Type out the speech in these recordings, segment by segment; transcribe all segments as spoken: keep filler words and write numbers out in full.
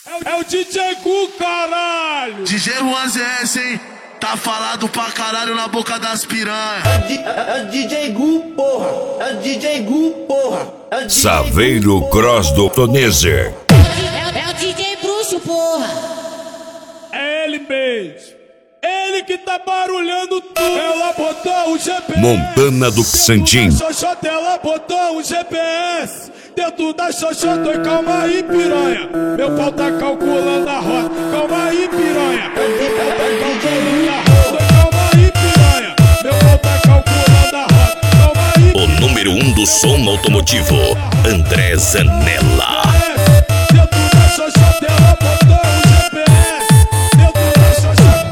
É o D J Gu, caralho! D J Juan Z S, hein? Tá falado pra caralho na boca das piranha. É o D J Gu, porra! É o D J Gu, porra! É o D J Saveiro Gu, Cross do Tonezer. É, é o D J Bruxo, porra! É ele mesmo! Ele que tá barulhando tudo! Ela botou o G P S! Montana do Xandim. Dentro da xoxota ela botou o G P S! Dentro da xoxota, oi, calma aí, piranha! Meu pau tá calculando a rota! Calma aí, piranha! Meu pau tá calculando a rota! Oi, calma aí, piranha! Meu pau tá calculando a rota! Calma aí! O número um do som automotivo, André Zanella. Dentro da xoxota ela botou o G P S! Dentro da xoxota...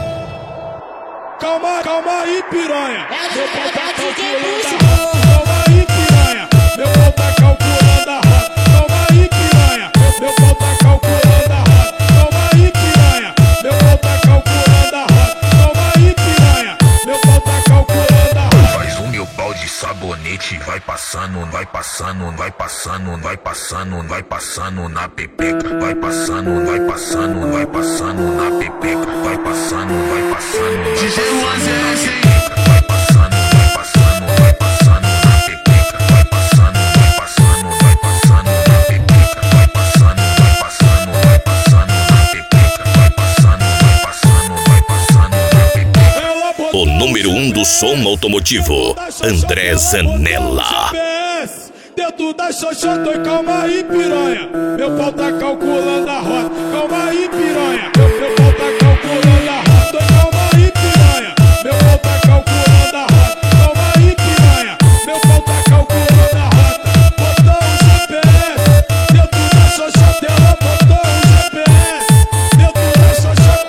Calma, calma aí, piranha! Meu pau tá calculando a rota! Calma aí, piranha! Meu pau tá calculando a rota! Calma aí, piranha! Meu pau tá calculando a rota! Calma aí, piranha! Meu pau tá calculando a rota! Calma aí, piranha! Meu pau tá calculando a rota! Faz o meu pau de sabonete, vai passando, vai passando, vai passando, vai passando, vai passando na pepeca, vai passando, vai passando, vai passando na pepeca, vai passando, vai passando. D J Juan Z S, hein? Vai passando, vai passando, vai passando na pepeca, vai passando, vai passando, vai passando na pepeca, vai passando, vai passando, vai passando na pepeca, vai passando, vai passando, vai passando na pepeca. Ela botou O número um do som automotivo, André Zanella. Dentro da xoxota, oi, calma aí, piranha. Meu pau tá calculando a rota. Calma aí, piranha. Meu pau tá calculando a rota. Oi, calma aí, piranha. Meu pau tá calculando a rota. Calma aí, piranha. Meu pau tá calculando a rota. Botou o G P S. Dentro da xoxota ela botou o G P S. Dentro da xoxota.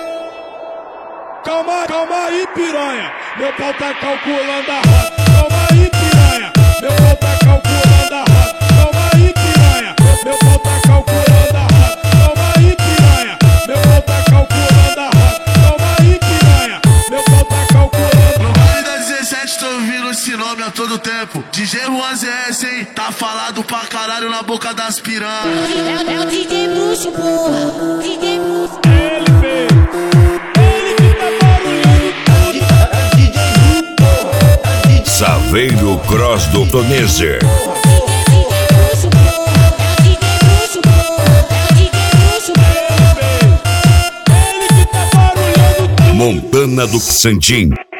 Calma, calma aí, piranha. Meu pau tá calculando a rota. Calma aí, piranha. Meu pau tá calculando a rota. Calma aí, piranha. Meu pau tá calculando a rota. Calma aí, piranha. Meu pau tá calculando a rota. Calma aí, piranha. Meu pau tá calculando a No rota. baile da dezessete tô ouvindo esse nome a todo tempo. D J Juan Z S, hein? Tá falado pra caralho na boca das piranha. É, é o D J Bruxo, porra! D J Bruxo! Ele mesmo. Ele que tá barulhando tudo. É o D J Gu, porra! É o D J Saveiro Cross do Tonezer. D J Bruxo, porra! É o D J Bruxo, porra! É o D J Bruxo, porra! Ele mesmo. Ele que tá barulhando tudo. Montana do Xandim.